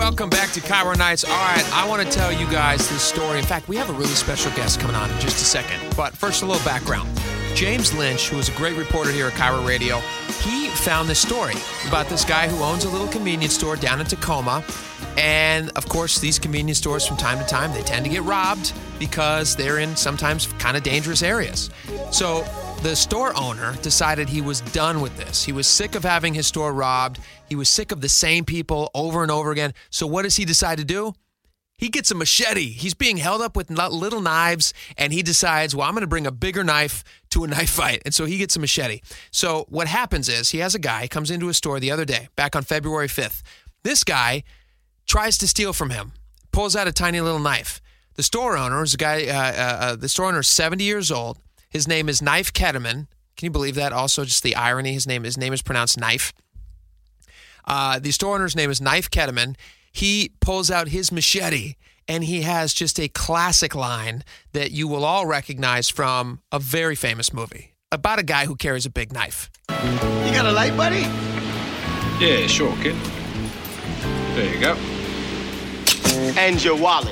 Welcome back to Cairo Nights. All right, I want to tell you guys this story. In fact, we have a really special guest coming on in just a second. But first, a little background. James Lynch, who is a great reporter here at Cairo Radio, he found this story about this guy who owns a little convenience store down in Tacoma. And, of course, these convenience stores from time to time, they tend to get robbed because they're in sometimes kind of dangerous areas. So the store owner decided he was done with this. He was sick of having his store robbed. He was sick of the same people over and over again. So what does he decide to do? He gets a machete. He's being held up with little knives, and he decides, well, I'm going to bring a bigger knife to a knife fight. And so he gets a machete. So what happens is he has a guy comes into his store the other day, back on February 5th. This guy tries to steal from him, pulls out a tiny little knife. The store owner is the store owner is 70 years old. His name is Knife Ketterman. Can you believe that? Also, just the irony. His name is pronounced Knife. The store owner's name is Knife Ketterman. He pulls out his machete, and he has just a classic line that you will all recognize from a very famous movie about a guy who carries a big knife. You got a light, buddy? Yeah, sure, kid. There you go. And your wallet.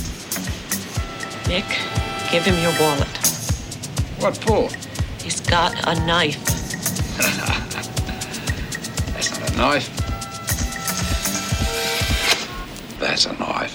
Nick, give him your wallet. What for? He's got a knife. That's not a knife. That's a knife.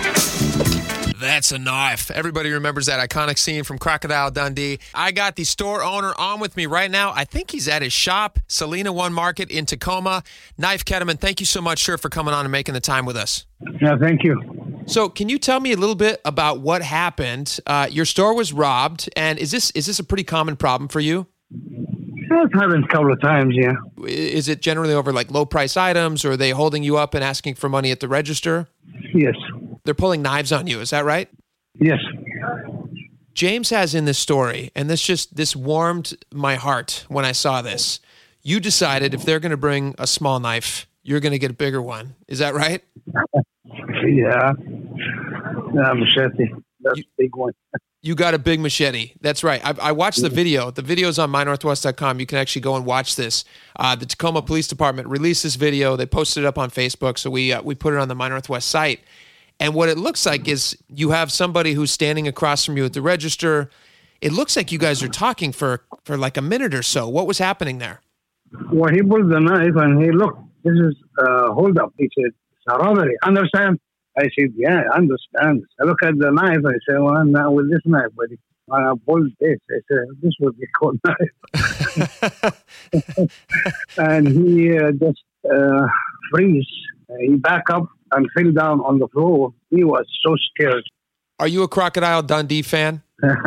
That's a knife. Everybody remembers that iconic scene from Crocodile Dundee. I got the store owner on with me right now. I think he's at his shop, Salina One Market in Tacoma. Knife Ketterman, thank you so much, sir, for coming on and making the time with us. Yeah, thank you. So can you tell me a little bit about what happened? Your store was robbed, and is this a pretty common problem for you? It happened a couple of times, yeah. Is it generally over like low price items, or are they holding you up and asking for money at the register? Yes. They're pulling knives on you, is that right? Yes. James has in this story, and this warmed my heart when I saw this. You decided if they're going to bring a small knife, you're going to get a bigger one. Is that right? Yeah. Machete. That's a big one. You got a big machete. That's right. I watched the video. The video's on mynorthwest.com. You can actually go and watch this. The Tacoma Police Department released this video. They posted it up on Facebook, so we put it on the My Northwest site. And what it looks like is you have somebody who's standing across from you at the register. It looks like you guys are talking for like a minute or so. What was happening there? Well, he pulled the knife and he looked. This is hold up. He said, it's a robbery. Understand? I said, yeah, I understand. I look at the knife. I said, well, I'm not with this knife, buddy. I pulled this. I said, this would be called knife. And he just freeze. He back up and fell down on the floor. He was so scared. Are you a Crocodile Dundee fan?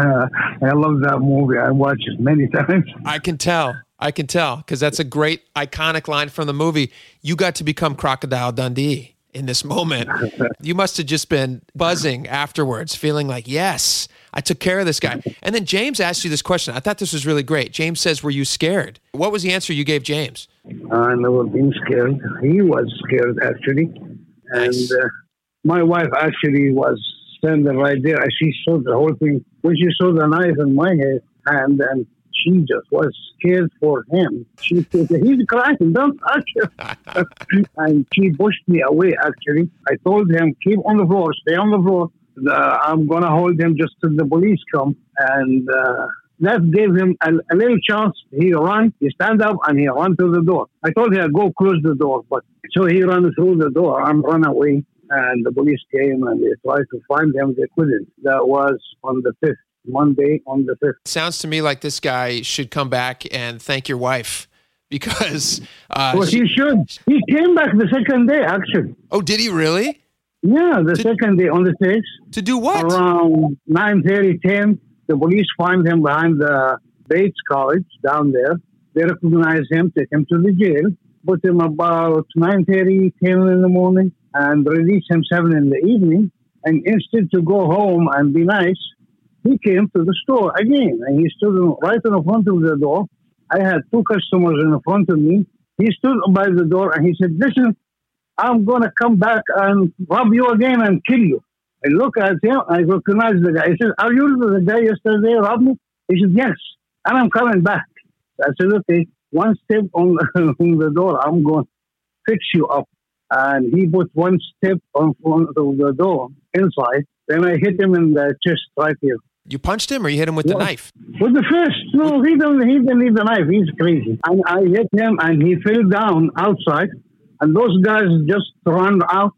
I love that movie. I watched it many times. I can tell, because that's a great, iconic line from the movie. You got to become Crocodile Dundee in this moment. You must have just been buzzing afterwards, feeling like, yes, I took care of this guy. And then James asked you this question. I thought this was really great. James says, were you scared? What was the answer you gave James? I never been scared. He was scared, actually. Nice. And my wife actually was standing right there. She saw the whole thing. When she saw the knife in my hand, and she just was scared for him. She said, he's crying, don't touch him. And she pushed me away, actually. I told him, keep on the floor, stay on the floor. I'm going to hold him just till the police come. And that gave him a little chance. He ran, he stand up, and he ran to the door. I told him, go close the door. But so he ran through the door and ran away. And the police came and they tried to find him. They couldn't. That was on the 5th, Monday on the 5th. Sounds to me like this guy should come back and thank your wife because... well, he should. He came back the second day, actually. Oh, did he really? Yeah, the second day on the 6th. To do what? Around 9:30, 10, the police find him behind the Bates College down there. They recognize him, take him to the jail, put him about 9:30, 10 in the morning, and release him 7 in the evening. And instead to go home and be nice, he came to the store again. And he stood right in the front of the door. I had 2 customers in the front of me. He stood by the door and he said, listen, I'm going to come back and rob you again and kill you. I look at him, I recognize the guy. He said, are you the guy yesterday robbed me? He said, yes, and I'm coming back. I said, okay, one step on the door, I'm going to fix you up. and he put one step on front of the door inside. Then I hit him in the chest right here. You punched him or you hit him with the knife? With the fist. No, he didn't need the knife. He's crazy. And I hit him and he fell down outside. And those guys just ran out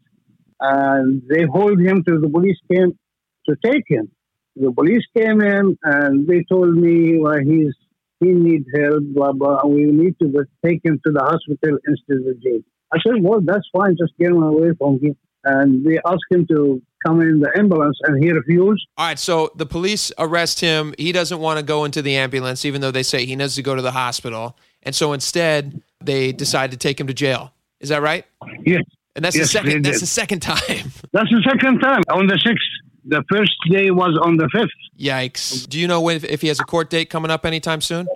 and they hauled him to the police came to take him. The police came in and they told me he needs help, blah, blah. And we need to take him to the hospital instead of jail. I said, well, that's fine. Just get him away from here. And they asked him to come in the ambulance, and he refused. All right, so the police arrest him. He doesn't want to go into the ambulance, even though they say he needs to go to the hospital. And so instead, they decide to take him to jail. Is that right? Yes. And that's the second. That's the second time. That's the second time on the 6th. The first day was on the 5th. Yikes! Do you know if he has a court date coming up anytime soon?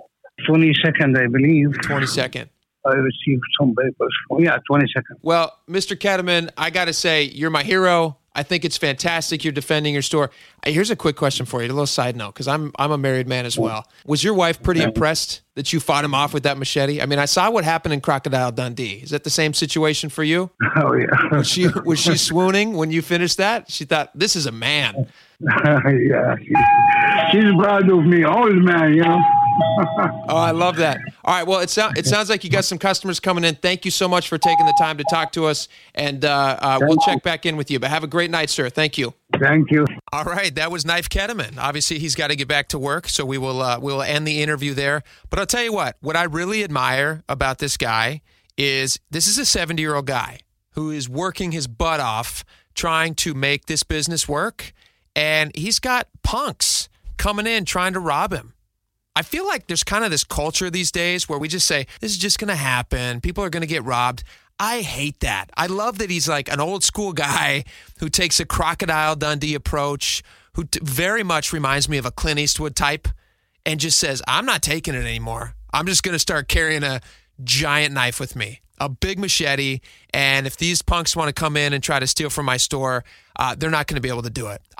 22nd, I believe. 22nd. I received some papers. 22nd. Well, Mr. Ketterman, I got to say, you're my hero. I think it's fantastic you're defending your store. Here's a quick question for you, a little side note, because I'm a married man as well. Was your wife pretty impressed that you fought him off with that machete? I mean, I saw what happened in Crocodile Dundee. Is that the same situation for you? Oh, yeah. Was she swooning when you finished that? She thought, this is a man. Yeah. She's proud of me, old man, you know. Oh, I love that. All right, well, it sounds like you got some customers coming in. Thank you so much for taking the time to talk to us, and we'll check back in with you. But have a great night, sir. Thank you. Thank you. All right, that was Knife Ketterman. Obviously, he's got to get back to work, so we will end the interview there. But I'll tell you what I really admire about this guy is this is a 70-year-old guy who is working his butt off trying to make this business work, and he's got punks coming in trying to rob him. I feel like there's kind of this culture these days where we just say, this is just going to happen. People are going to get robbed. I hate that. I love that he's like an old school guy who takes a Crocodile Dundee approach, who very much reminds me of a Clint Eastwood type, and just says, I'm not taking it anymore. I'm just going to start carrying a giant knife with me, a big machete, and if these punks want to come in and try to steal from my store, they're not going to be able to do it.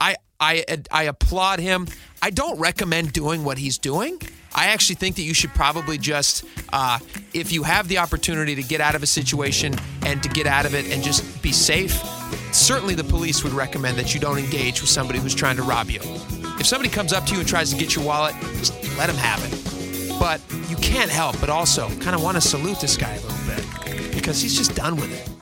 I applaud him. I don't recommend doing what he's doing. I actually think that you should probably just, if you have the opportunity to get out of a situation and to get out of it and just be safe, certainly the police would recommend that you don't engage with somebody who's trying to rob you. If somebody comes up to you and tries to get your wallet, just let them have it. But you can't help but also kind of want to salute this guy a little bit because he's just done with it.